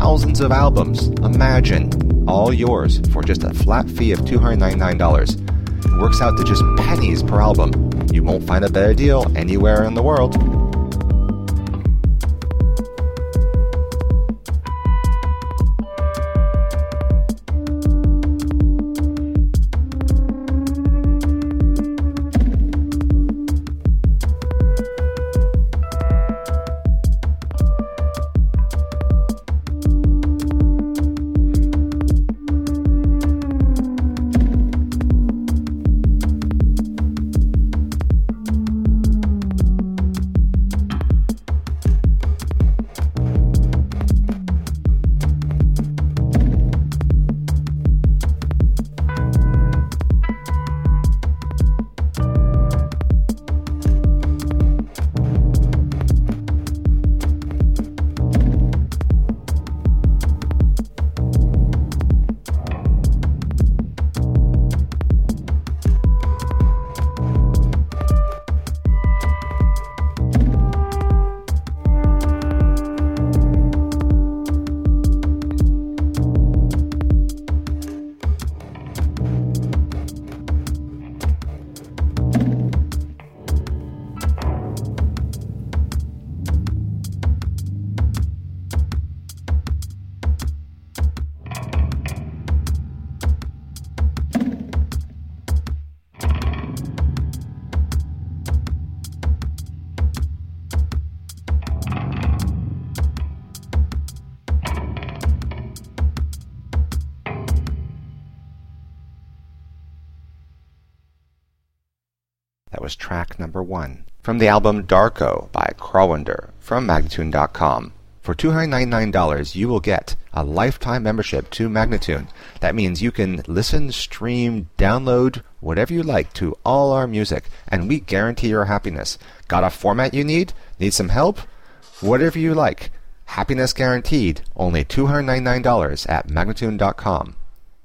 thousands of albums. Imagine, all yours for just a flat fee of $299. It works out to just pennies per album. You won't find a better deal anywhere in the world. That was track number 1 from the album Darko by Crawwinder from Magnatune.com. For $299, you will get a lifetime membership to Magnatune. That means you can listen, stream, download, whatever you like to all our music, and we guarantee your happiness. Got a format you need? Need some help? Whatever you like. Happiness guaranteed. Only $299 at Magnatune.com.